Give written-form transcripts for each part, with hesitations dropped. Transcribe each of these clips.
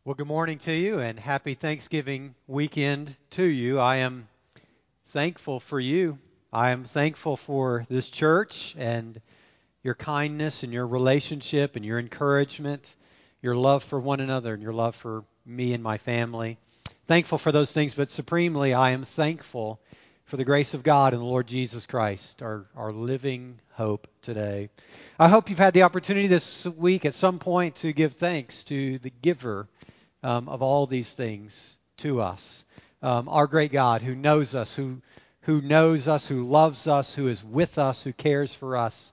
Well, good morning to you and happy Thanksgiving weekend to you. I am thankful for you. I am thankful for this church and your kindness and your relationship and your encouragement, your love for one another and your love for me and my family. Thankful for those things, but supremely, I am thankful for the grace of God and the Lord Jesus Christ, our living hope today. I hope you've had the opportunity this week at some point to give thanks to the giver of all these things to us. Our great God who knows us, who knows us, who loves us, who is with us, who cares for us.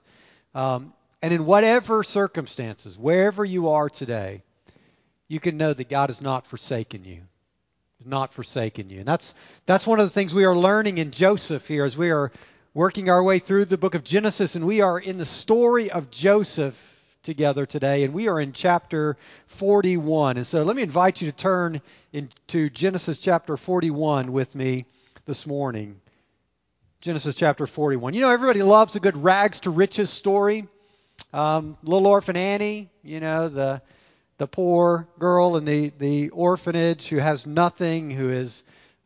And in whatever circumstances, wherever you are today, you can know that God has not forsaken you. Has not forsaken you. And that's one of the things we are learning in Joseph here as we are working our way through the book of Genesis, and we are in the story of Joseph together today, and we are in chapter 41. And so let me invite you to turn into Genesis chapter 41 with me this morning. Genesis chapter 41. You know, everybody loves a good rags to riches story. Little Orphan Annie, you know, the poor girl in the orphanage who has nothing, who is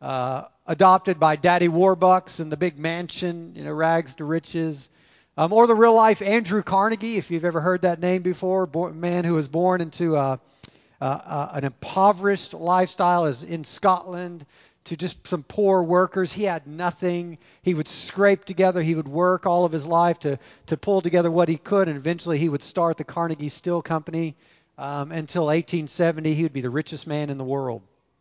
adopted by Daddy Warbucks in the big mansion, you know, rags to riches. Or the real life Andrew Carnegie, if you've ever heard that name before, man who was born into an impoverished lifestyle as in Scotland to just some poor workers. He had nothing. He would scrape together. He would work all of his life to pull together what he could, and eventually he would start the Carnegie Steel Company. Until 1870, he would be the richest man in the world.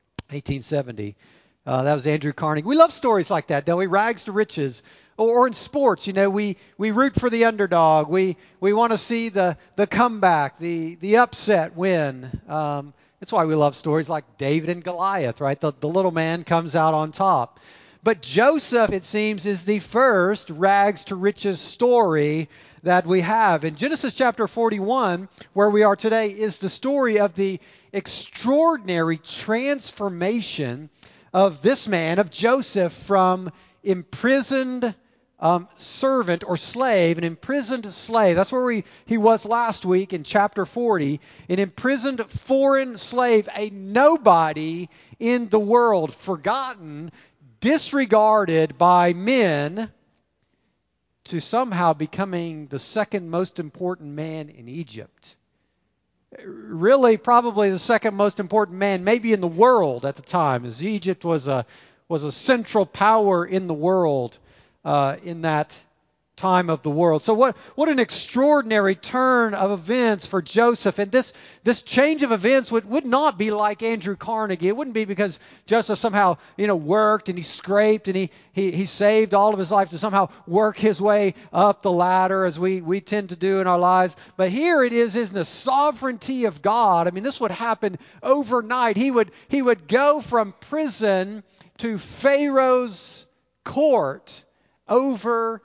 1870. That was Andrew Carnegie. We love stories like that, don't we? Rags to riches. Or in sports, you know, we root for the underdog. We want to see the comeback, the upset win. That's why we love stories like David and Goliath, right? The little man comes out on top. But Joseph, it seems, is the first rags to riches story that we have. In Genesis chapter 41, where we are today, is the story of the extraordinary transformation of this man, of Joseph, from imprisoned servant or slave, an imprisoned slave. That's where he was last week in chapter 40. An imprisoned foreign slave, a nobody in the world, forgotten, disregarded by men, to somehow becoming the second most important man in Egypt. Really, probably the second most important man, maybe in the world at the time, as Egypt was a central power in the world in that time of the world. So what an extraordinary turn of events for Joseph. And this change of events would not be like Andrew Carnegie. It wouldn't be because Joseph somehow, you know, worked and he scraped and he saved all of his life to somehow work his way up the ladder as we tend to do in our lives. But here it is in the sovereignty of God. I mean, this would happen overnight. He would go from prison to Pharaoh's court overnight.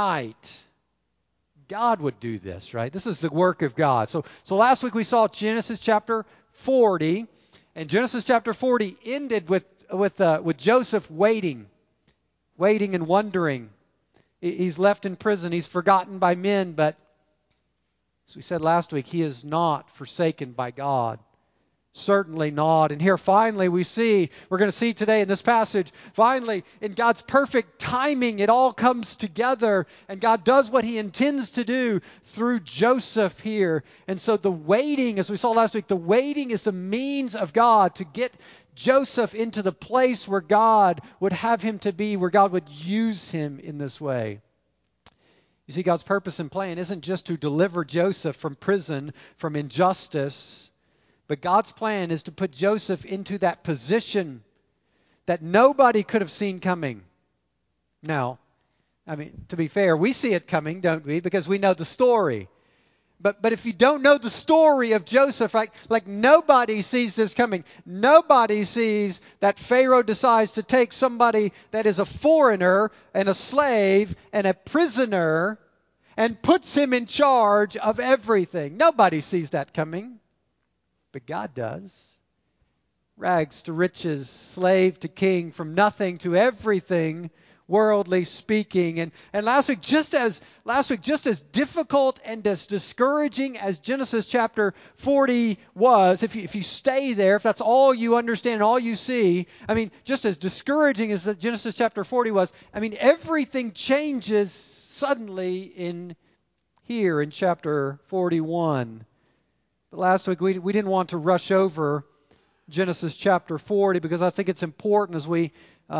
God would do this, right? This is the work of God. So last week we saw Genesis chapter 40, and Genesis chapter 40 ended with Joseph waiting and wondering. He's left in prison. He's forgotten by men, but as we said last week, he is not forsaken by God. Certainly not. And here finally we're going to see today in this passage, finally in God's perfect timing, it all comes together and God does what he intends to do through Joseph here. And so the waiting, as we saw last week, the waiting is the means of God to get Joseph into the place where God would have him to be, where God would use him in this way. You see, God's purpose and plan isn't just to deliver Joseph from prison, from injustice, but God's plan is to put Joseph into that position that nobody could have seen coming. Now, I mean, to be fair, we see it coming, don't we? Because we know the story. But if you don't know the story of Joseph, like nobody sees this coming. Nobody sees that Pharaoh decides to take somebody that is a foreigner and a slave and a prisoner and puts him in charge of everything. Nobody sees that coming. But God does. Rags to riches, slave to king, from nothing to everything worldly speaking. And last week, just as difficult and as discouraging as Genesis chapter 40 was, if you stay there, if that's all you understand and all you see, I mean, just as discouraging as that Genesis chapter 40 was, I mean, everything changes suddenly here in chapter 41. But last week we didn't want to rush over Genesis chapter 40 because I think it's important as we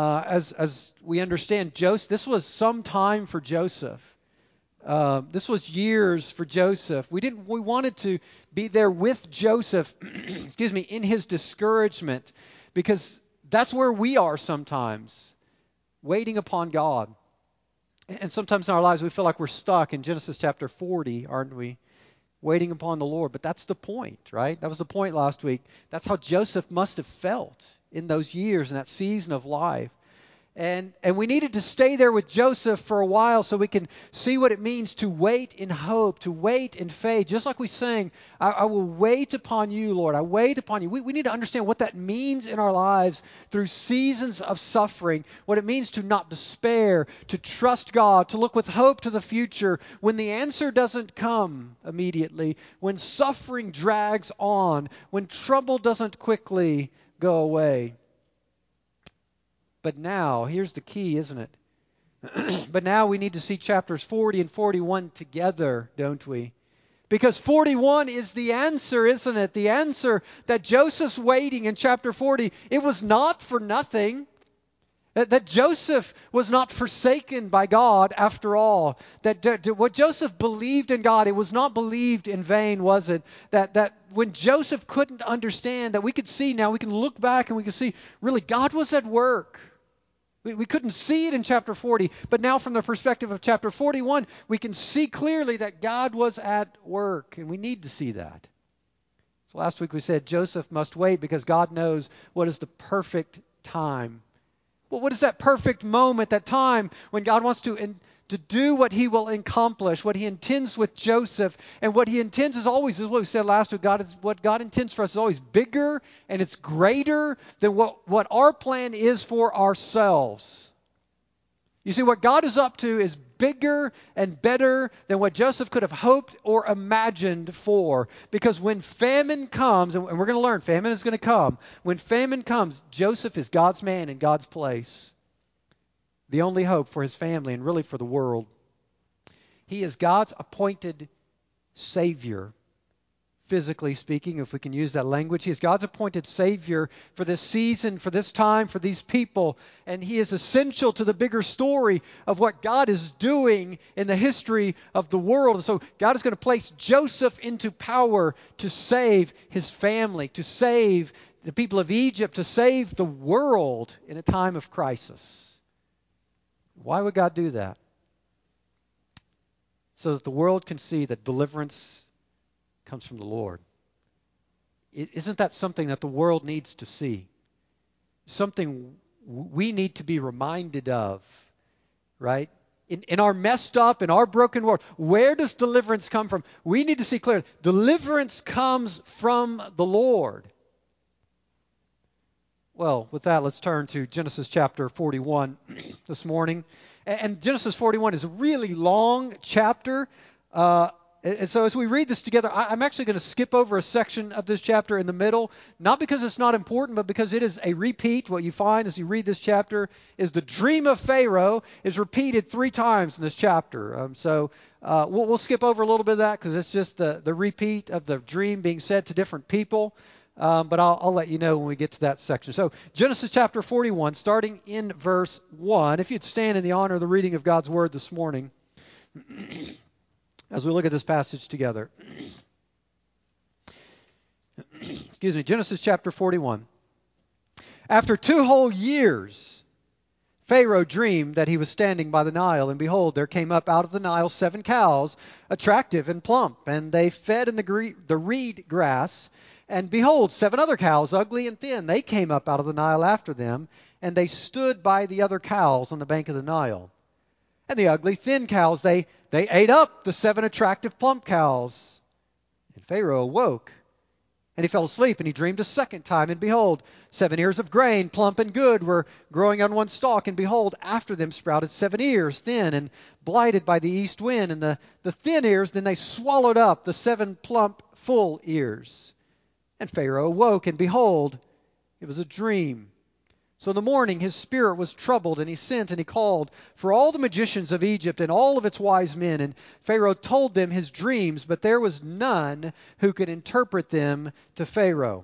understand Joseph. This was some time for Joseph. This was years for Joseph. We wanted to be there with Joseph, in his discouragement, because that's where we are sometimes, waiting upon God. And sometimes in our lives we feel like we're stuck in Genesis chapter 40, aren't we? Waiting upon the Lord. But that's the point, right? That was the point last week. That's how Joseph must have felt in those years, in that season of life. And we needed to stay there with Joseph for a while so we can see what it means to wait in hope, to wait in faith. Just like we sang, I will wait upon you, Lord. I wait upon you. We need to understand what that means in our lives through seasons of suffering, what it means to not despair, to trust God, to look with hope to the future when the answer doesn't come immediately, when suffering drags on, when trouble doesn't quickly go away. But now, here's the key, isn't it? But now we need to see chapters 40 and 41 together, don't we? Because 41 is the answer, isn't it? The answer that Joseph's waiting in chapter 40, it was not for nothing. That Joseph was not forsaken by God after all. That what Joseph believed in God, it was not believed in vain, was it? That when Joseph couldn't understand, that we could see now, we can look back and we can see, really, God was at work. We couldn't see it in chapter 40, but now from the perspective of chapter 41, we can see clearly that God was at work, and we need to see that. So last week we said Joseph must wait because God knows what is the perfect time. Well, what is that perfect moment, that time when God wants to do what he will accomplish, what he intends with Joseph? And what he intends is always, as what we said last week, what God intends for us is always bigger and it's greater than what our plan is for ourselves. You see, what God is up to is bigger and better than what Joseph could have hoped or imagined for. Because when famine comes, and we're going to learn famine is going to come, when famine comes, Joseph is God's man in God's place. The only hope for his family and really for the world. He is God's appointed Savior. Physically speaking, if we can use that language. He is God's appointed Savior for this season, for this time, for these people. And he is essential to the bigger story of what God is doing in the history of the world. And so God is going to place Joseph into power to save his family, to save the people of Egypt, to save the world in a time of crisis. Why would God do that? So that the world can see that deliverance comes from the Lord. Isn't that something that the world needs to see? Something we need to be reminded of, right? In our messed up, in our broken world, where does deliverance come from? We need to see clearly. Deliverance comes from the Lord. Well, with that, let's turn to Genesis chapter 41 this morning. And Genesis 41 is a really long chapter. And so as we read this together, I'm actually going to skip over a section of this chapter in the middle, not because it's not important, but because it is a repeat. What you find as you read this chapter is the dream of Pharaoh is repeated 3 times in this chapter. So we'll skip over a little bit of that because it's just the repeat of the dream being said to different people. But I'll let you know when we get to that section. So Genesis chapter 41, starting in verse 1. If you'd stand in the honor of the reading of God's word this morning. As we look at this passage together. Excuse me, Genesis chapter 41. After 2 whole years, Pharaoh dreamed that he was standing by the Nile, and behold, there came up out of the Nile 7 cows, attractive and plump, and they fed in the reed grass. And behold, 7 other cows, ugly and thin, they came up out of the Nile after them, and they stood by the other cows on the bank of the Nile. And the ugly, thin cows, they ate up the 7 attractive plump cows. And Pharaoh awoke, And he fell asleep, and he dreamed a second time, and behold, 7 ears of grain, plump and good, were growing on one stalk, and behold, after them sprouted 7 ears, thin and blighted by the east wind, and the thin ears, then they swallowed up the 7 plump, full ears. And Pharaoh awoke, and behold, it was a dream. So in the morning his spirit was troubled, and he sent and he called for all the magicians of Egypt and all of its wise men. And Pharaoh told them his dreams, but there was none who could interpret them to Pharaoh.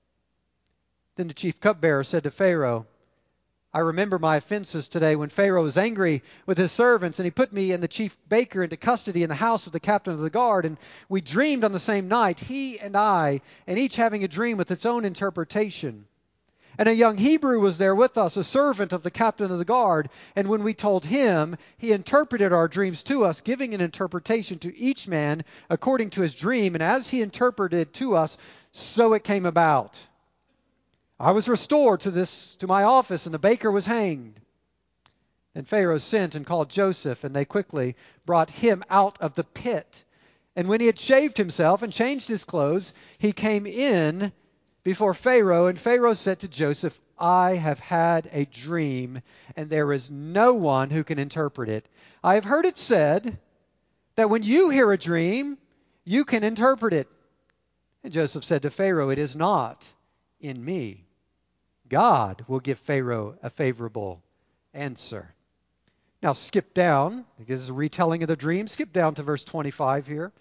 Then the chief cupbearer said to Pharaoh, I remember my offenses today when Pharaoh was angry with his servants, and he put me and the chief baker into custody in the house of the captain of the guard. And we dreamed on the same night, he and I, and each having a dream with its own interpretation. And a young Hebrew was there with us, a servant of the captain of the guard. And when we told him, he interpreted our dreams to us, giving an interpretation to each man according to his dream. And as he interpreted to us, so it came about. I was restored to my office, and the baker was hanged. Then Pharaoh sent and called Joseph, and they quickly brought him out of the pit. And when he had shaved himself and changed his clothes, he came in before Pharaoh, and Pharaoh said to Joseph, I have had a dream, and there is no one who can interpret it. I have heard it said that when you hear a dream, you can interpret it. And Joseph said to Pharaoh, it is not in me. God will give Pharaoh a favorable answer. Now skip down, because this is a retelling of the dream. Skip down to verse 25 here.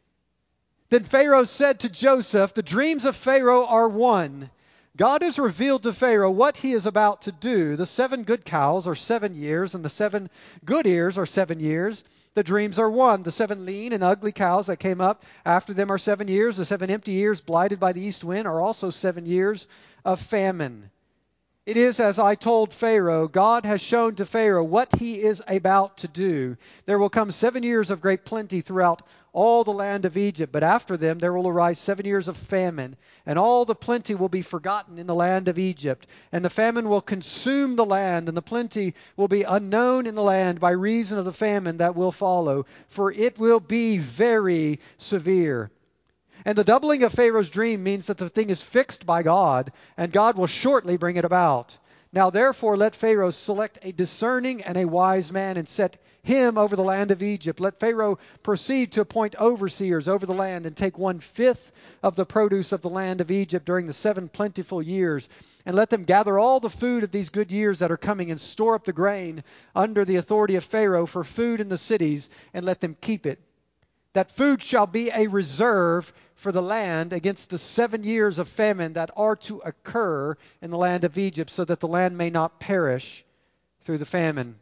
Then Pharaoh said to Joseph, the dreams of Pharaoh are one. God has revealed to Pharaoh what he is about to do. The 7 good cows are 7 years, and the 7 good ears are 7 years. The dreams are one. The 7 lean and ugly cows that came up after them are 7 years. The 7 empty ears blighted by the east wind are also 7 years of famine. It is as I told Pharaoh. God has shown to Pharaoh what he is about to do. There will come 7 years of great plenty throughout all the land of Egypt, but after them there will arise 7 years of famine, and all the plenty will be forgotten in the land of Egypt, and the famine will consume the land, and the plenty will be unknown in the land by reason of the famine that will follow, for it will be very severe. And the doubling of Pharaoh's dream means that the thing is fixed by God, and God will shortly bring it about. Now therefore let Pharaoh select a discerning and a wise man and set him over the land of Egypt. Let Pharaoh proceed to appoint overseers over the land and take 1/5 of the produce of the land of Egypt during the 7 plentiful years. And let them gather all the food of these good years that are coming and store up the grain under the authority of Pharaoh for food in the cities, and let them keep it. That food shall be a reserve for the land against the 7 years of famine that are to occur in the land of Egypt, so that the land may not perish through the famine.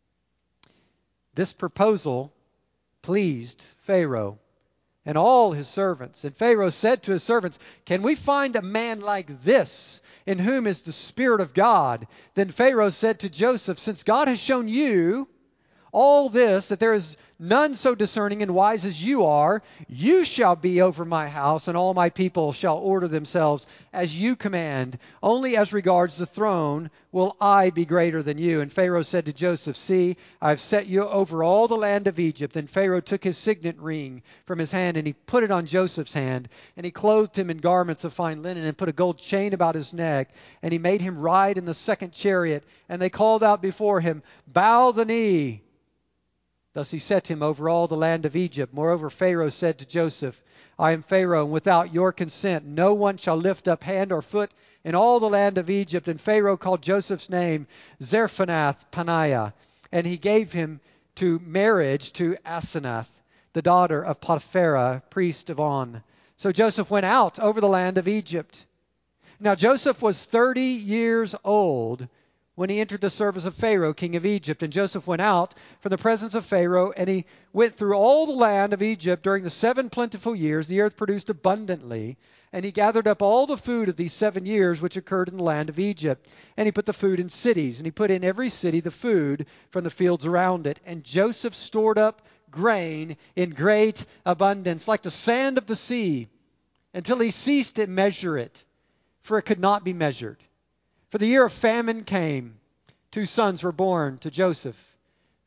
This proposal pleased Pharaoh and all his servants. And Pharaoh said to his servants, can we find a man like this in whom is the Spirit of God? Then Pharaoh said to Joseph, since God has shown you all this, that there is none so discerning and wise as you are, you shall be over my house, and all my people shall order themselves as you command. Only as regards the throne will I be greater than you. And Pharaoh said to Joseph, see, I have set you over all the land of Egypt. Then Pharaoh took his signet ring from his hand, and he put it on Joseph's hand, and he clothed him in garments of fine linen, and put a gold chain about his neck, and he made him ride in the second chariot. And they called out before him, bow the knee. Thus he set him over all the land of Egypt. Moreover, Pharaoh said to Joseph, I am Pharaoh, and without your consent no one shall lift up hand or foot in all the land of Egypt. And Pharaoh called Joseph's name Zarephath-Paneah, and he gave him to marriage to Asenath, the daughter of Potiphera, priest of On. So Joseph went out over the land of Egypt. Now Joseph was 30 years old when he entered the service of Pharaoh, king of Egypt. And Joseph went out from the presence of Pharaoh, and he went through all the land of Egypt during the 7 plentiful years. The earth produced abundantly, and he gathered up all the food of these 7 years which occurred in the land of Egypt. And he put the food in cities, and he put in every city the food from the fields around it. And Joseph stored up grain in great abundance, like the sand of the sea, until he ceased to measure it, for it could not be measured. For the year of famine came. 2 sons were born to Joseph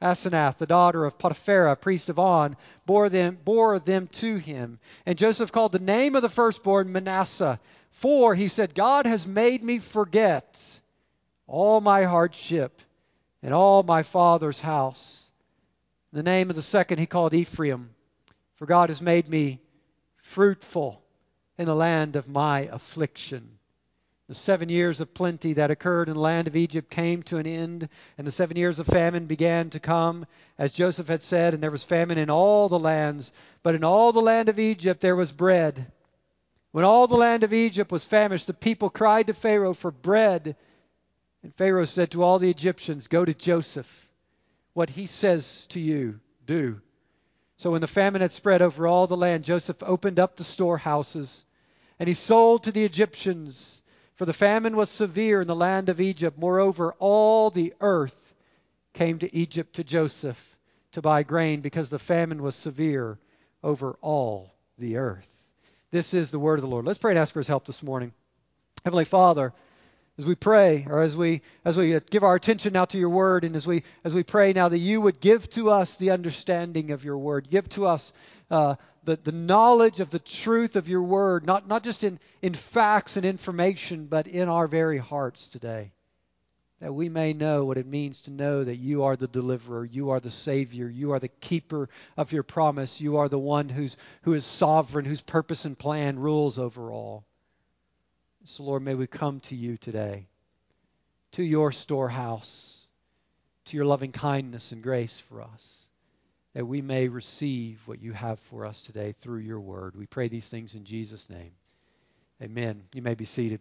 Asenath, the daughter of Potipharah, priest of On, bore them to him. And Joseph called the name of the firstborn Manasseh. For, he said, God has made me forget all my hardship and all my father's house. The name of the second he called Ephraim. For God has made me fruitful in the land of my affliction. The 7 years of plenty that occurred in the land of Egypt came to an end, and the 7 years of famine began to come, as Joseph had said, and there was famine in all the lands. But in all the land of Egypt there was bread. When all the land of Egypt was famished, the people cried to Pharaoh for bread. And Pharaoh said to all the Egyptians, go to Joseph. What he says to you, do. So when the famine had spread over all the land, Joseph opened up the storehouses, and he sold to the Egyptians. For the famine was severe in the land of Egypt. Moreover, all the earth came to Egypt to Joseph to buy grain, because the famine was severe over all the earth. This is the word of the Lord. Let's pray and ask for his help this morning. Heavenly Father, as we pray, or as we give our attention now to your word, and as we pray now that you would give to us the understanding of your word, give to us the knowledge of the truth of your word, not just in facts and information, but in our very hearts today, that we may know what it means to know that you are the deliverer, you are the Savior, you are the keeper of your promise, you are the one who is sovereign, whose purpose and plan rules over all. So, Lord, may we come to you today, to your storehouse, to your loving kindness and grace for us, that we may receive what you have for us today through your word. We pray these things in Jesus' name. Amen. You may be seated.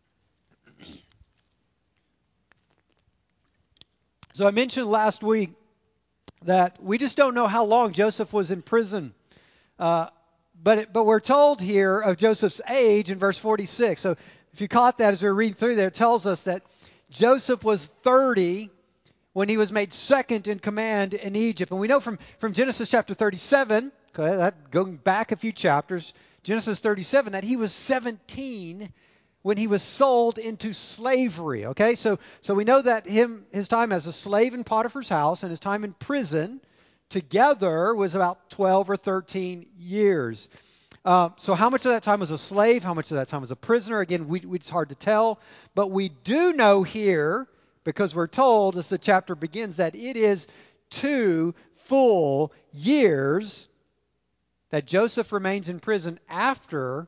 So I mentioned last week that we just don't know how long Joseph was in prison. But we're told here of Joseph's age in verse 46. So if you caught that as we were reading through there, it tells us that Joseph was 30 when he was made second in command in Egypt. And we know from Genesis chapter 37, okay, that going back a few chapters, Genesis 37, that he was 17 when he was sold into slavery. Okay, so we know that his time as a slave in Potiphar's house and his time in prison together was about 12 or 13 years. So how much of that time was a slave? How much of that time was a prisoner? Again, it's hard to tell. But we do know here, because we're told as the chapter begins, that it is 2 full years that Joseph remains in prison after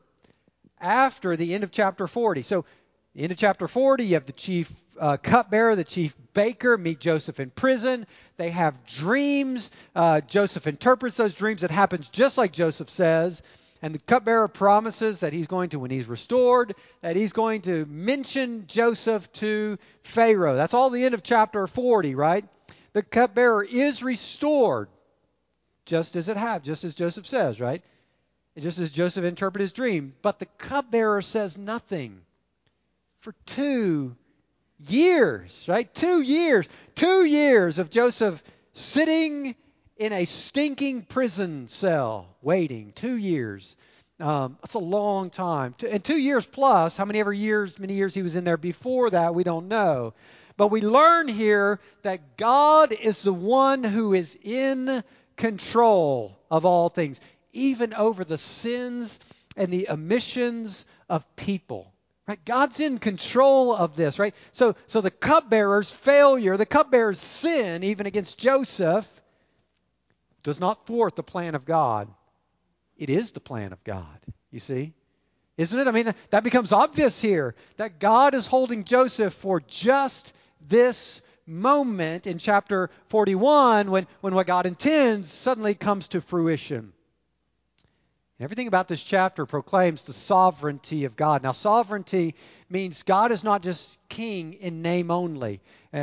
the end of chapter 40. So the end of chapter 40, you have the chief cupbearer, the chief baker meet Joseph in prison. They have dreams. Joseph interprets those dreams. It happens just like Joseph says. And the cupbearer promises that he's going to, when he's restored, that he's going to mention Joseph to Pharaoh. That's all the end of chapter 40, right? The cupbearer is restored, just as Joseph says, right? Just as Joseph interpreted his dream. But the cupbearer says nothing for 2 years, right? 2 years. 2 years of Joseph sitting in a stinking prison cell, waiting. 2 years. That's a long time. And 2 years plus, many years he was in there before that, we don't know. But we learn here that God is the one who is in control of all things, even over the sins and the omissions of people. Right? God's in control of this, right? So the cupbearer's failure, the cupbearer's sin, even against Joseph, does not thwart the plan of God. It is the plan of God, you see? Isn't it? I mean, that becomes obvious here, that God is holding Joseph for just this moment in chapter 41 when what God intends suddenly comes to fruition. Everything about this chapter proclaims the sovereignty of God. Now, sovereignty means God is not just king in name only.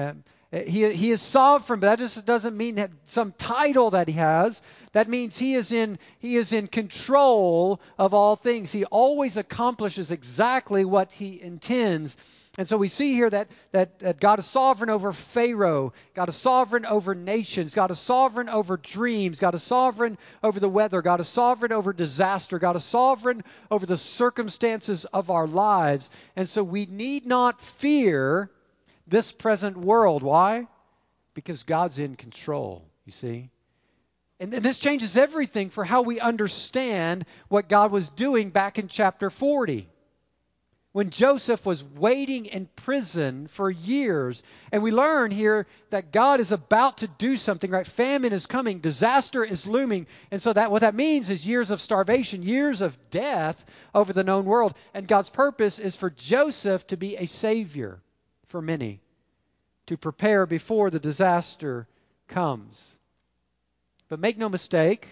He is sovereign, but that just doesn't mean that some title that he has. That means he is in control of all things. He always accomplishes exactly what he intends. And so we see here that God is sovereign over Pharaoh. God is sovereign over nations. God is sovereign over dreams. God is sovereign over the weather. God is sovereign over disaster. God is sovereign over the circumstances of our lives. And so we need not fear this present world. Why? Because God's in control, you see. And this changes everything for how we understand what God was doing back in chapter 40. When Joseph was waiting in prison for years. And we learn here that God is about to do something, right? Famine is coming. Disaster is looming. And so what that means is years of starvation, years of death over the known world. And God's purpose is for Joseph to be a savior for many, to prepare before the disaster comes. But make no mistake,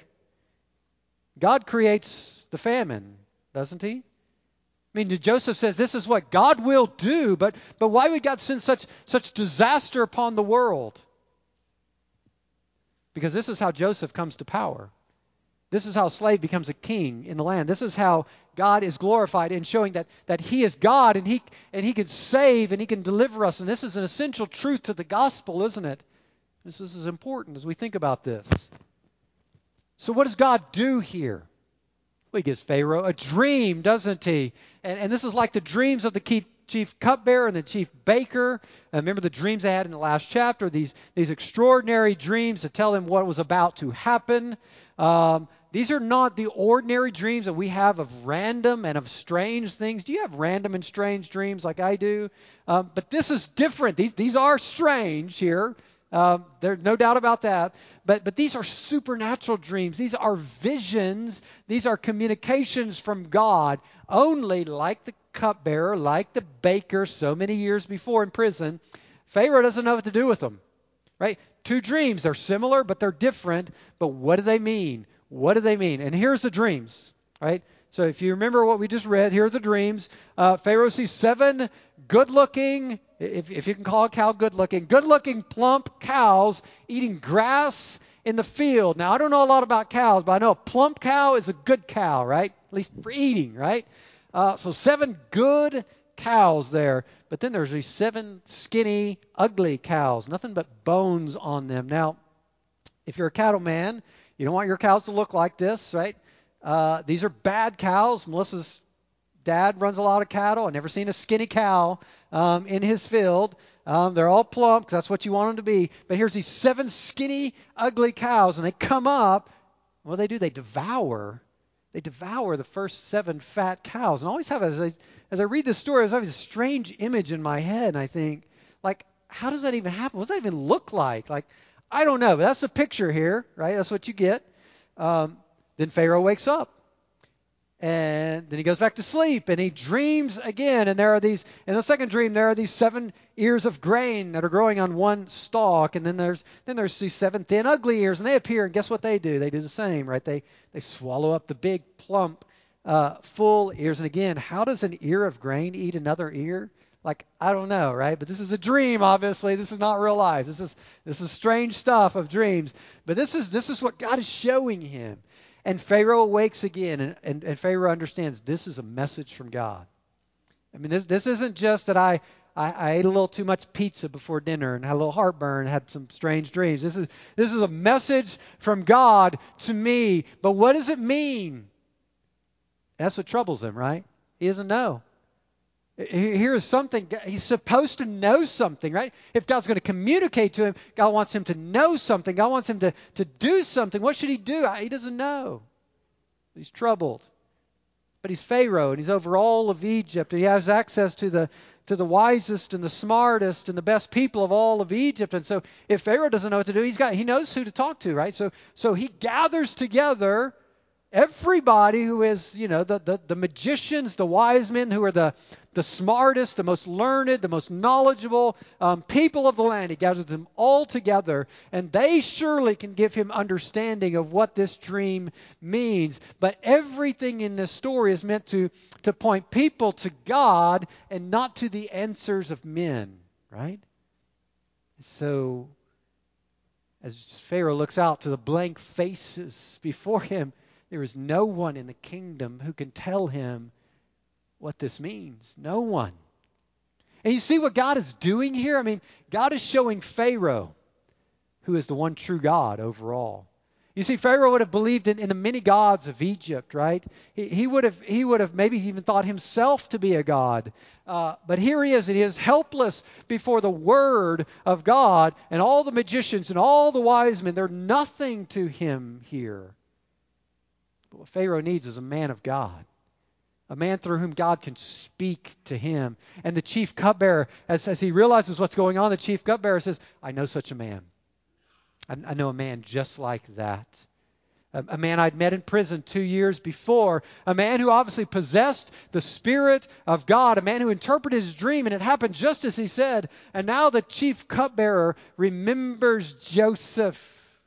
God creates the famine, doesn't he? I mean, Joseph says this is what God will do, but why would God send such disaster upon the world? Because this is how Joseph comes to power. This is how a slave becomes a king in the land. This is how God is glorified in showing that he is God and he can save and he can deliver us. And this is an essential truth to the gospel, isn't it? This is important as we think about this. So what does God do here? Well, he gives Pharaoh a dream, doesn't he? And this is like the dreams of the chief cupbearer and the chief baker. Remember the dreams they had in the last chapter, these extraordinary dreams to tell him what was about to happen. These are not the ordinary dreams that we have of random and of strange things. Do you have random and strange dreams like I do? But this is different. These are strange here. There's no doubt about that. But these are supernatural dreams. These are visions. These are communications from God. Only like the cupbearer, like the baker so many years before in prison, Pharaoh doesn't know what to do with them. Right? Two dreams. They're similar, but they're different. But what do they mean? What do they mean? And here's the dreams. Right? So if you remember what we just read, here are the dreams. Pharaoh sees 7 good-looking, if you can call a cow good-looking plump cows eating grass in the field. Now, I don't know a lot about cows, but I know a plump cow is a good cow, right? At least for eating, right? So 7 good cows there. But then there's these 7 skinny, ugly cows, nothing but bones on them. Now, if you're a cattleman, you don't want your cows to look like this, right? These are bad cows. Melissa's dad runs a lot of cattle. I've never seen a skinny cow in his field. They're all plump because that's what you want them to be. But here's these 7 skinny, ugly cows, and they come up. What do? They devour the first 7 fat cows. And I always have, as I read this story, I always have a strange image in my head, and I think, like, how does that even happen? What does that even look like? Like, I don't know, but that's the picture here, right? That's what you get. Then Pharaoh wakes up. And then he goes back to sleep and he dreams again. And in the second dream, there are these 7 ears of grain that are growing on one stalk. And then there's these 7 thin, ugly ears, and they appear. And guess what they do? They do the same, right? They swallow up the big, plump, full ears. And again, how does an ear of grain eat another ear? Like, I don't know, right? But this is a dream, obviously. This is not real life. This is strange stuff of dreams. But this is what God is showing him. And Pharaoh awakes again, and Pharaoh understands this is a message from God. I mean, this isn't just that I ate a little too much pizza before dinner and had a little heartburn and had some strange dreams. This is a message from God to me. But what does it mean? That's what troubles him, right? He doesn't know. Here's something. He's supposed to know something, right? If God's going to communicate to him, God wants him to know something. God wants him to do something. What should he do? He doesn't know. He's troubled. But he's Pharaoh, and he's over all of Egypt. And he has access to the wisest and the smartest and the best people of all of Egypt. And so if Pharaoh doesn't know what to do, he knows who to talk to, right? So he gathers together everybody who is, the magicians, the wise men who are the smartest, the most learned, the most knowledgeable people of the land. He gathers them all together, and they surely can give him understanding of what this dream means. But everything in this story is meant to point people to God and not to the answers of men, right? So as Pharaoh looks out to the blank faces before him, there is no one in the kingdom who can tell him what this means. No one. And you see what God is doing here? I mean, God is showing Pharaoh who is the one true God overall. You see, Pharaoh would have believed in the many gods of Egypt, right? He would have maybe even thought himself to be a god. But here he is, and he is helpless before the word of God, and all the magicians and all the wise men, they're nothing to him here. But what Pharaoh needs is a man of God, a man through whom God can speak to him. And the chief cupbearer, as he realizes what's going on, the chief cupbearer says, I know such a man. I know a man just like that. A man I'd met in prison 2 years before. A man who obviously possessed the Spirit of God. A man who interpreted his dream, and it happened just as he said. And now the chief cupbearer remembers Joseph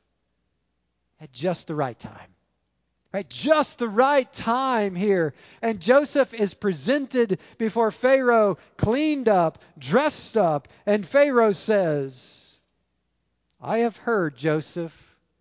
at just the right time. Right? Just the right time here. And Joseph is presented before Pharaoh, cleaned up, dressed up. And Pharaoh says, I have heard, Joseph,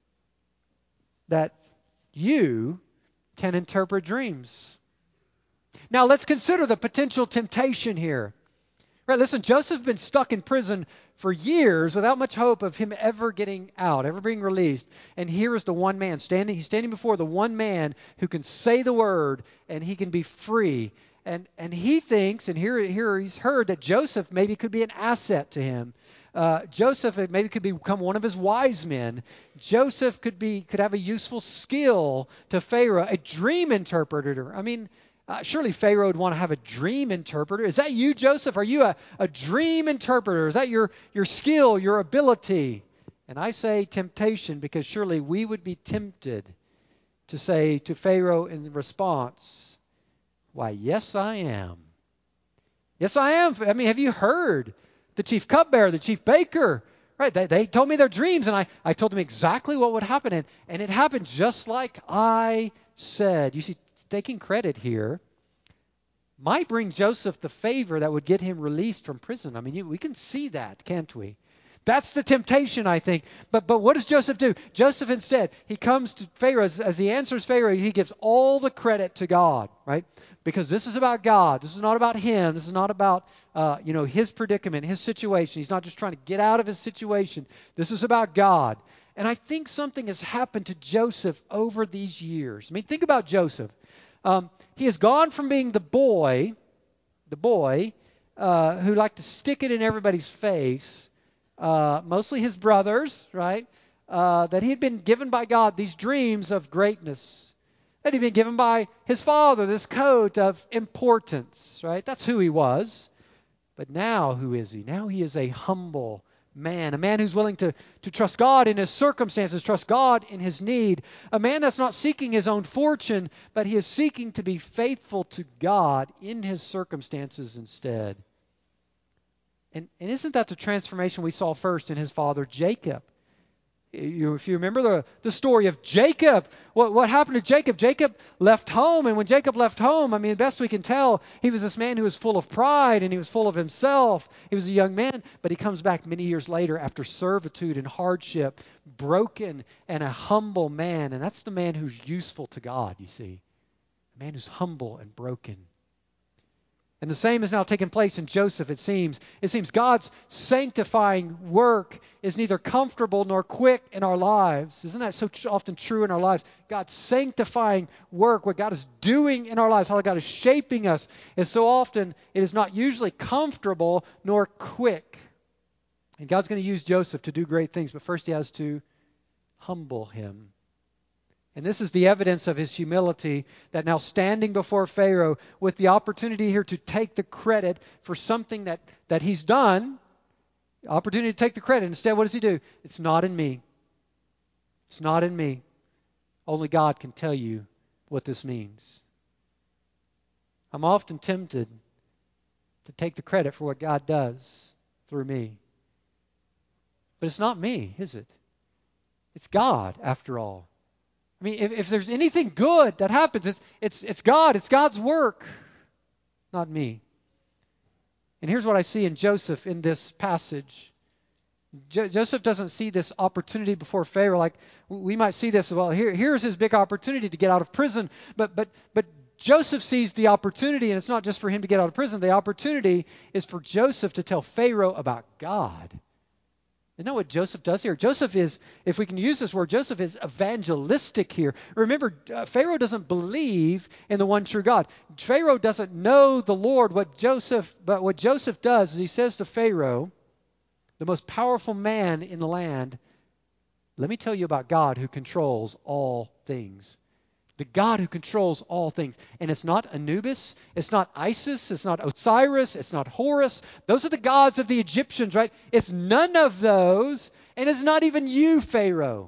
that you can interpret dreams. Now let's consider the potential temptation here. Right, listen, Joseph's been stuck in prison for years without much hope of him ever getting out, ever being released. And here is the one man he's standing before the one man who can say the word and he can be free. And he thinks, and here he's heard that Joseph maybe could be an asset to him. Joseph maybe could become one of his wise men. Joseph could have a useful skill to Pharaoh, a dream interpreter. I mean, surely Pharaoh would want to have a dream interpreter. Is that you, Joseph? Are you a dream interpreter? Is that your skill, your ability? And I say temptation because surely we would be tempted to say to Pharaoh in response, why, yes, I am. Yes, I am. I mean, have you heard? The chief cupbearer, the chief baker, right? They told me their dreams, and I told them exactly what would happen. And it happened just like I said. You see, taking credit here might bring Joseph the favor that would get him released from prison. I mean, we can see that, can't we? That's the temptation, I think. But what does Joseph do? Joseph instead, he comes to Pharaoh. As he answers Pharaoh, he gives all the credit to God, right? Because this is about God. This is not about him. This is not about his predicament, his situation. He's not just trying to get out of his situation. This is about God. And I think something has happened to Joseph over these years. I mean, think about Joseph. He has gone from being the boy who liked to stick it in everybody's face, mostly his brothers, right? That he had been given by God these dreams of greatness. That he'd been given by his father, this coat of importance, right? That's who he was. But now, who is he? Now he is a humble man, a man who's willing to trust God in his circumstances, trust God in his need, a man that's not seeking his own fortune, but he is seeking to be faithful to God in his circumstances instead. And isn't that the transformation we saw first in his father Jacob? If you remember the story of Jacob, what happened to Jacob? Jacob left home, and when Jacob left home, I mean, best we can tell, he was this man who was full of pride, and he was full of himself. He was a young man, but he comes back many years later after servitude and hardship, broken and a humble man, and that's the man who's useful to God, you see. A man who's humble and broken. And the same is now taking place in Joseph, it seems. It seems God's sanctifying work is neither comfortable nor quick in our lives. Isn't that so often true in our lives? God's sanctifying work, what God is doing in our lives, how God is shaping us, is so often it is not usually comfortable nor quick. And God's going to use Joseph to do great things, but first he has to humble him. And this is the evidence of his humility, that now standing before Pharaoh with the opportunity here to take the credit for something that he's done, opportunity to take the credit. Instead, what does he do? It's not in me. It's not in me. Only God can tell you what this means. I'm often tempted to take the credit for what God does through me. But it's not me, is it? It's God, after all. I mean, if there's anything good that happens, it's God. It's God's work, not me. And here's what I see in Joseph in this passage. Joseph doesn't see this opportunity before Pharaoh like we might see this. Well, here's his big opportunity to get out of prison. But Joseph sees the opportunity, and it's not just for him to get out of prison. The opportunity is for Joseph to tell Pharaoh about God. Isn't that what Joseph does here? Joseph is, if we can use this word, Joseph is evangelistic here. Remember, Pharaoh doesn't believe in the one true God. Pharaoh doesn't know the Lord. But what Joseph does is he says to Pharaoh, the most powerful man in the land, let me tell you about God who controls all things. The God who controls all things. And it's not Anubis, it's not Isis, it's not Osiris, it's not Horus. Those are the gods of the Egyptians, right? It's none of those, and it's not even you, Pharaoh.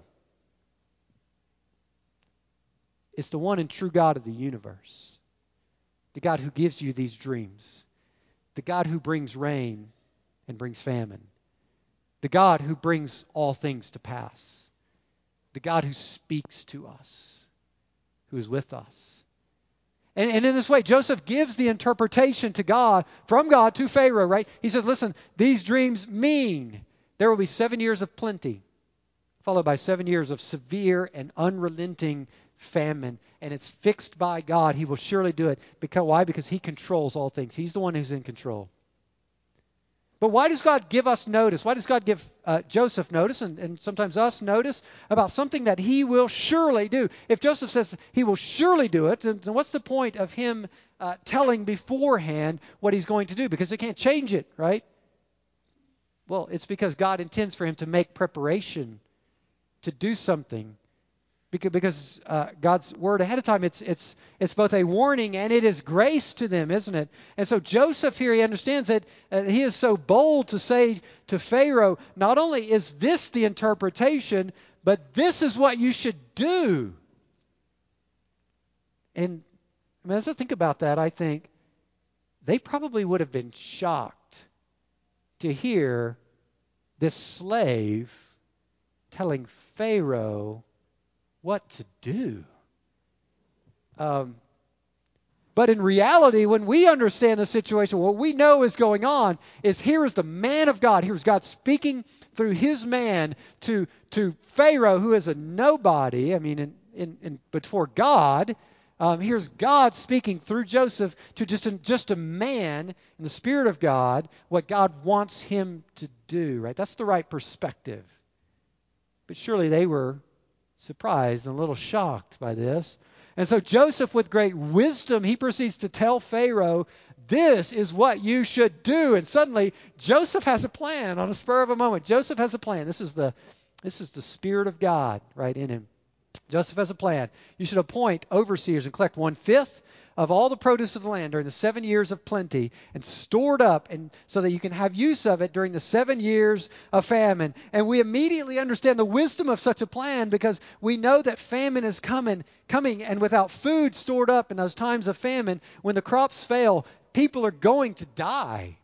It's the one and true God of the universe. The God who gives you these dreams. The God who brings rain and brings famine. The God who brings all things to pass. The God who speaks to us. Who is with us. And in this way, Joseph gives the interpretation to God, from God to Pharaoh, right? He says, listen, these dreams mean there will be 7 years of plenty, followed by 7 years of severe and unrelenting famine. And it's fixed by God. He will surely do it. Why? Because he controls all things. He's the one who's in control. But why does God give us notice? Why does God give Joseph notice and sometimes us notice about something that he will surely do? If Joseph says he will surely do it, then what's the point of him telling beforehand what he's going to do? Because he can't change it, right? Well, it's because God intends for him to make preparation to do something. Because God's word ahead of time, it's both a warning and it is grace to them, isn't it? And so Joseph here, he understands that he is so bold to say to Pharaoh, not only is this the interpretation, but this is what you should do. And as I think about that, I think they probably would have been shocked to hear this slave telling Pharaoh what to do. But in reality, when we understand the situation, what we know is going on is here is the man of God. Here's God speaking through his man to Pharaoh, who is a nobody. I mean, before God. Here's God speaking through Joseph to just a man in the Spirit of God, what God wants him to do. Right? That's the right perspective. But surely they were surprised and a little shocked by this. And so Joseph, with great wisdom, he proceeds to tell Pharaoh, this is what you should do. And suddenly, Joseph has a plan on the spur of a moment. Joseph has a plan. This is the Spirit of God right in him. Joseph has a plan. You should appoint overseers and collect 1/5 of all the produce of the land during the 7 years of plenty and stored up and so that you can have use of it during the 7 years of famine. And we immediately understand the wisdom of such a plan because we know that famine is coming, and without food stored up in those times of famine, when the crops fail, people are going to die.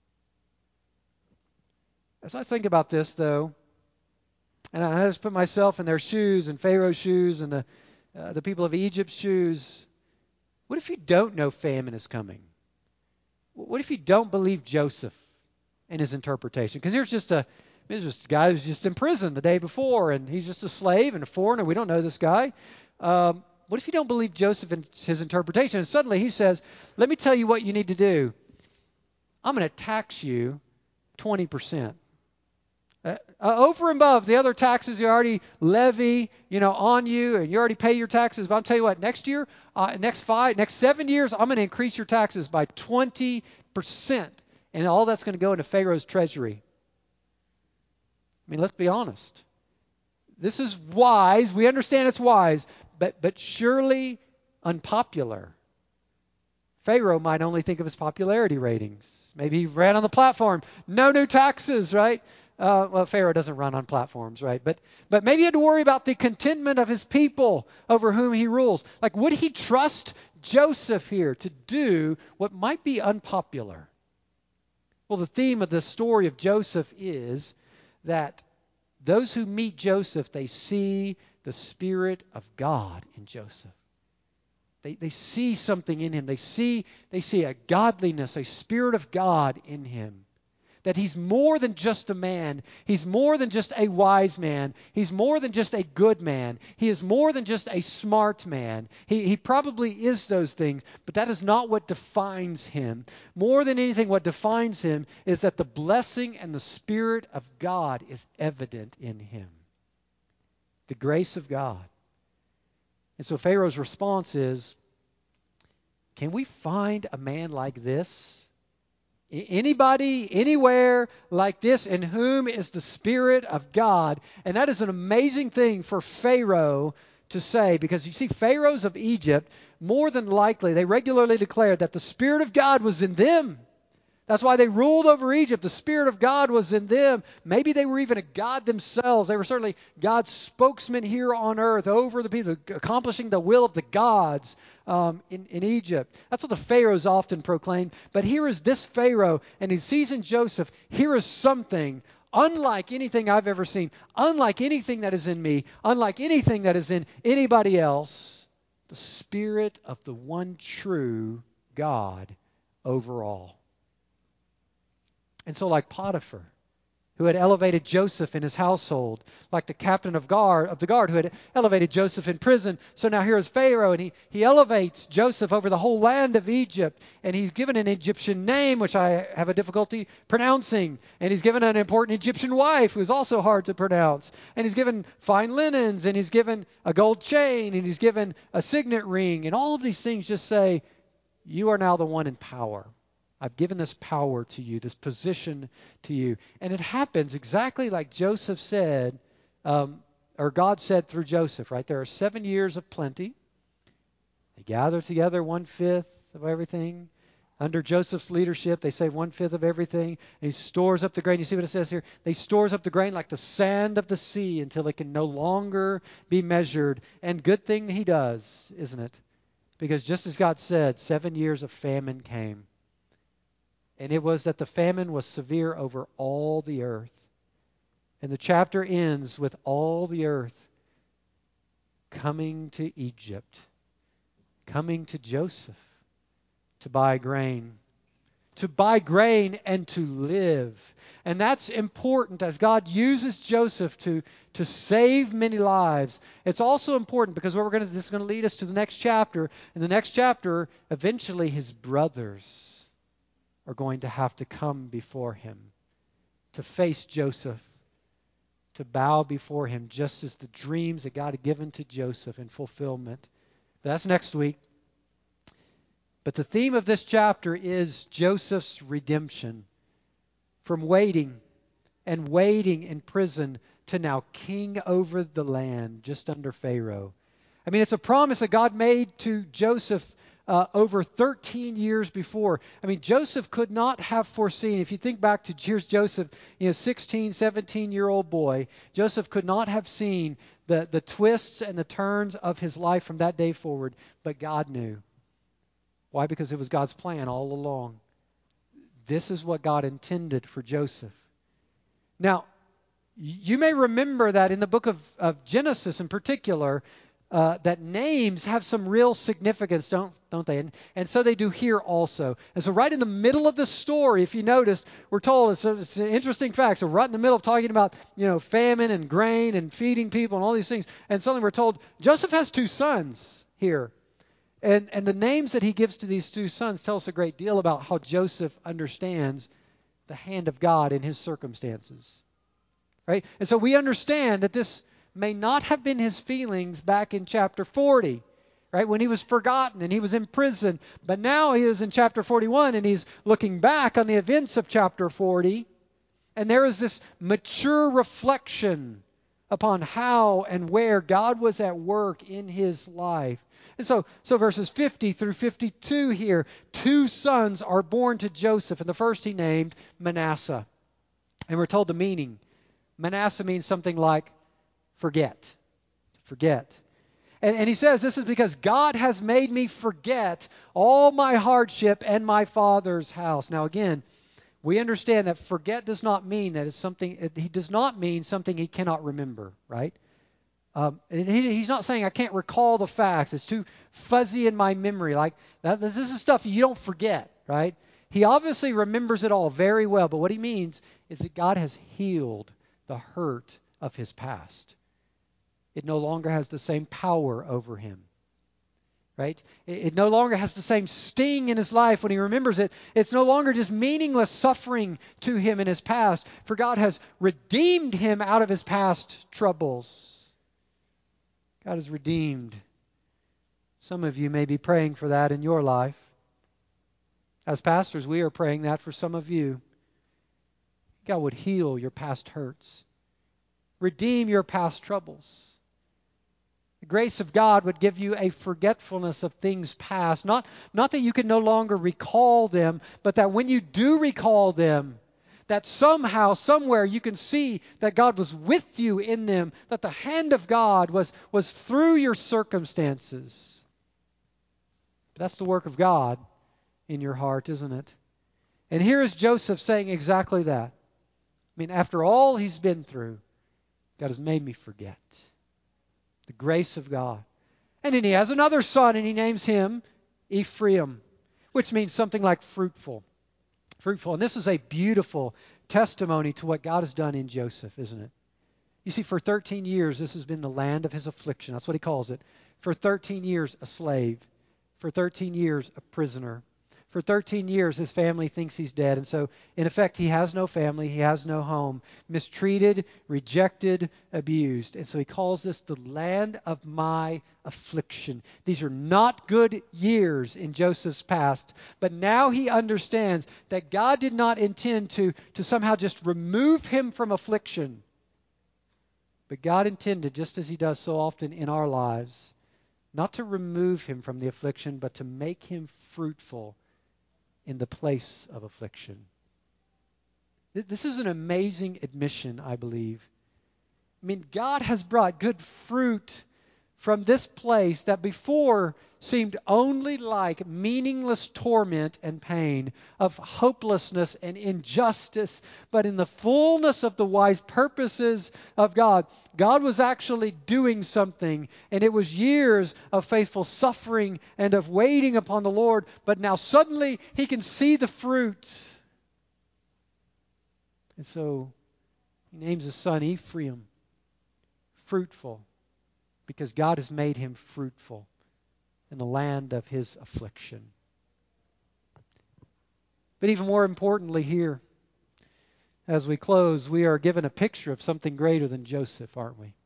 As I think about this, though, and I just put myself in their shoes and Pharaoh's shoes and the people of Egypt's shoes. What if you don't know famine is coming? What if you don't believe Joseph and his interpretation? Because there's just a guy who's just in prison the day before, and he's just a slave and a foreigner. We don't know this guy. What if you don't believe Joseph and his interpretation? And suddenly he says, let me tell you what you need to do. I'm going to tax you 20%. Over and above the other taxes you already levy, on you, and you already pay your taxes. But I'll tell you what, next year, next 7 years, I'm going to increase your taxes by 20%. And all that's going to go into Pharaoh's treasury. I mean, let's be honest. This is wise. We understand it's wise, but surely unpopular. Pharaoh might only think of his popularity ratings. Maybe he ran on the platform. No new taxes, right? Well, Pharaoh doesn't run on platforms, right? But maybe he had to worry about the contentment of his people over whom he rules. Like, would he trust Joseph here to do what might be unpopular? Well, the theme of the story of Joseph is that those who meet Joseph, they see the Spirit of God in Joseph. They see something in him. They see a godliness, a Spirit of God in him. that he's more than just a man. He's more than just a wise man. He's more than just a good man. He is more than just a smart man. He probably is those things, but that is not what defines him. More than anything, what defines him is that the blessing and the Spirit of God is evident in him. The grace of God. And so Pharaoh's response is, can we find a man like this? Anybody, anywhere like this in whom is the Spirit of God? And that is an amazing thing for Pharaoh to say, because you see, pharaohs of Egypt, more than likely, they regularly declared that the Spirit of God was in them. That's why they ruled over Egypt. The Spirit of God was in them. Maybe they were even a God themselves. They were certainly God's spokesman here on earth over the people, accomplishing the will of the gods in Egypt. That's what the pharaohs often proclaimed. But here is this Pharaoh, and he sees in Joseph, here is something unlike anything I've ever seen, unlike anything that is in me, unlike anything that is in anybody else, the Spirit of the one true God over all. And so like Potiphar, who had elevated Joseph in his household, like the captain of the guard who had elevated Joseph in prison, so now here is Pharaoh, and he elevates Joseph over the whole land of Egypt, and he's given an Egyptian name, which I have a difficulty pronouncing, and he's given an important Egyptian wife, who's also hard to pronounce, and he's given fine linens, and he's given a gold chain, and he's given a signet ring, and all of these things just say, you are now the one in power. I've given this power to you, this position to you. And it happens exactly like Joseph said, or God said through Joseph, right? There are 7 years of plenty. They gather together 1/5 of everything. Under Joseph's leadership, they save 1/5 of everything. And he stores up the grain. You see what it says here? They stores up the grain like the sand of the sea until it can no longer be measured. And good thing he does, isn't it? Because just as God said, 7 years of famine came. And it was that the famine was severe over all the earth. And the chapter ends with all the earth coming to Egypt, coming to Joseph to buy grain and to live. And that's important as God uses Joseph to save many lives. It's also important because this is going to lead us to the next chapter. In the next chapter, eventually his brothers are going to have to come before him, to face Joseph, to bow before him, just as the dreams that God had given to Joseph in fulfillment. But that's next week. But the theme of this chapter is Joseph's redemption, from waiting in prison to now king over the land, just under Pharaoh. I mean, it's a promise that God made to Joseph over 13 years before. I mean, Joseph could not have foreseen, if you think back to, here's Joseph, 16, 17-year-old boy. Joseph could not have seen the twists and the turns of his life from that day forward, but God knew. Why? Because it was God's plan all along. This is what God intended for Joseph. Now, you may remember that in the book of Genesis in particular, that names have some real significance, don't they? And so they do here also. And so right in the middle of the story, if you notice, we're told, it's an interesting fact, so right in the middle of talking about, famine and grain and feeding people and all these things, and suddenly we're told Joseph has 2 sons here. And the names that he gives to these 2 sons tell us a great deal about how Joseph understands the hand of God in his circumstances. Right? And so we understand that this may not have been his feelings back in chapter 40, right, when he was forgotten and he was in prison. But now he is in chapter 41 and he's looking back on the events of chapter 40. And there is this mature reflection upon how and where God was at work in his life. And so verses 50 through 52 here, 2 sons are born to Joseph. And the first he named Manasseh. And we're told the meaning. Manasseh means something like forget. And he says, this is because God has made me forget all my hardship and my father's house. Now again, we understand that forget does not mean that it's something, he does not mean something he cannot remember, right? He's not saying I can't recall the facts. It's too fuzzy in my memory. Like this is stuff you don't forget, right? He obviously remembers it all very well, but what he means is that God has healed the hurt of his past. It no longer has the same power over him. Right? It no longer has the same sting in his life when he remembers it. It's no longer just meaningless suffering to him in his past, for God has redeemed him out of his past troubles. God has redeemed. Some of you may be praying for that in your life. As pastors, we are praying that for some of you. God would heal your past hurts, redeem your past troubles. The grace of God would give you a forgetfulness of things past. Not that you can no longer recall them, but that when you do recall them, that somehow, somewhere you can see that God was with you in them, that the hand of God was through your circumstances. That's the work of God in your heart, isn't it? And here is Joseph saying exactly that. I mean, after all he's been through, God has made me forget. The grace of God. And then he has another son, and he names him Ephraim, which means something like fruitful. Fruitful. And this is a beautiful testimony to what God has done in Joseph, isn't it? You see, for 13 years, this has been the land of his affliction. That's what he calls it. For 13 years, a slave. For 13 years, a prisoner. For 13 years, his family thinks he's dead. And so, in effect, he has no family. He has no home. Mistreated, rejected, abused. And so he calls this the land of my affliction. These are not good years in Joseph's past. But now he understands that God did not intend to somehow just remove him from affliction. But God intended, just as he does so often in our lives, not to remove him from the affliction, but to make him fruitful in the place of affliction. This is an amazing admission, I believe. I mean, God has brought good fruit from this place that before seemed only like meaningless torment and pain, of hopelessness and injustice. But in the fullness of the wise purposes of God, God was actually doing something. And it was years of faithful suffering and of waiting upon the Lord. But now suddenly he can see the fruit. And so he names his son Ephraim, fruitful, because God has made him fruitful in the land of his affliction. But even more importantly here, as we close, we are given a picture of something greater than Joseph, aren't we?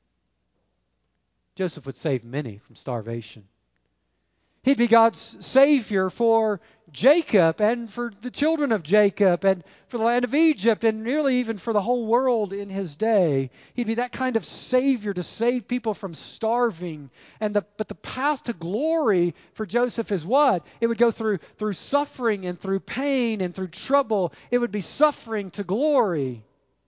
Joseph would save many from starvation. He'd be God's Savior for Jacob and for the children of Jacob and for the land of Egypt and nearly even for the whole world in his day. He'd be that kind of Savior to save people from starving. But the path to glory for Joseph is what? It would go through suffering and through pain and through trouble. It would be suffering to glory.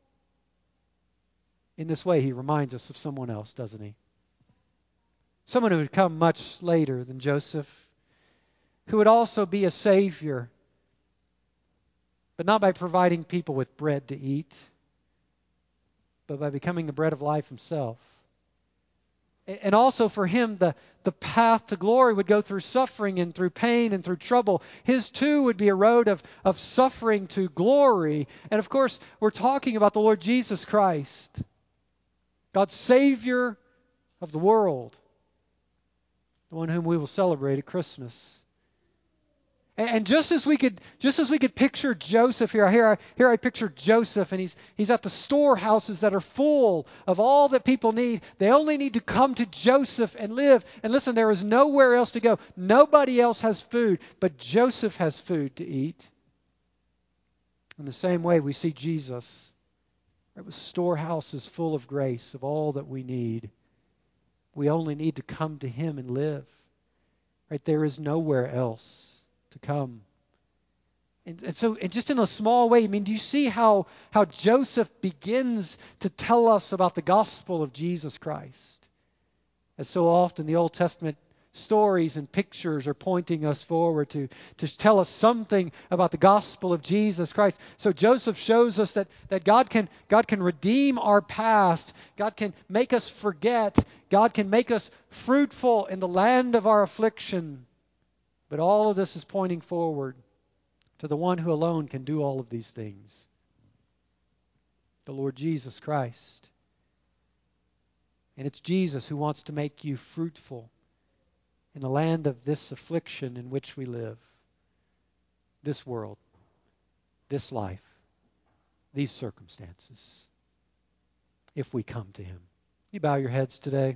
In this way, he reminds us of someone else, doesn't he? Someone who would come much later than Joseph, who would also be a Savior, but not by providing people with bread to eat, but by becoming the bread of life himself. And also for him, the path to glory would go through suffering and through pain and through trouble. His too would be a road of suffering to glory. And of course, we're talking about the Lord Jesus Christ, God's Savior of the world, the one whom we will celebrate at Christmas. And just as we could picture Joseph here I picture Joseph, and he's at the storehouses that are full of all that people need. They only need to come to Joseph and live. And listen, there is nowhere else to go. Nobody else has food, but Joseph has food to eat. In the same way, we see Jesus, right, with storehouses full of grace, of all that we need. We only need to come to him and live. Right? There is nowhere else to come. And so just in a small way, I mean, do you see how Joseph begins to tell us about the gospel of Jesus Christ? As so often the Old Testament stories and pictures are pointing us forward to tell us something about the gospel of Jesus Christ. So Joseph shows us that God can redeem our past. God can make us forget. God can make us fruitful in the land of our affliction. But all of this is pointing forward to the one who alone can do all of these things, the Lord Jesus Christ. And it's Jesus who wants to make you fruitful in the land of this affliction in which we live, this world, this life, these circumstances, if we come to Him. You bow your heads today.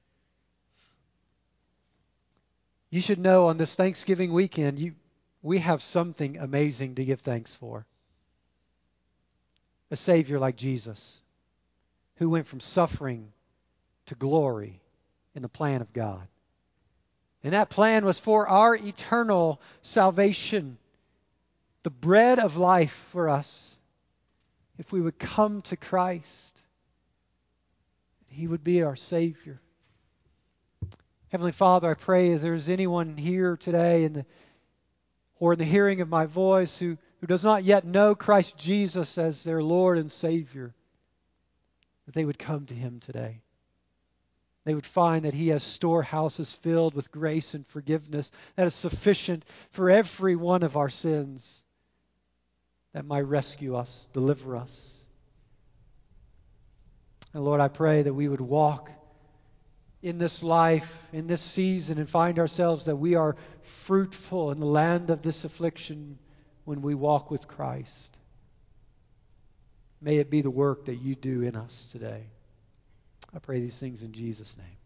You should know on this Thanksgiving weekend, we have something amazing to give thanks for. A Savior like Jesus, who went from suffering to glory in the plan of God. And that plan was for our eternal salvation, the bread of life for us. If we would come to Christ, He would be our Savior. Heavenly Father, I pray if there's anyone here today or in the hearing of my voice who does not yet know Christ Jesus as their Lord and Savior, that they would come to Him today. They would find that He has storehouses filled with grace and forgiveness that is sufficient for every one of our sins, that might rescue us, deliver us. And Lord, I pray that we would walk in this life, in this season, and find ourselves that we are fruitful in the land of this affliction when we walk with Christ. May it be the work that You do in us today. I pray these things in Jesus' name.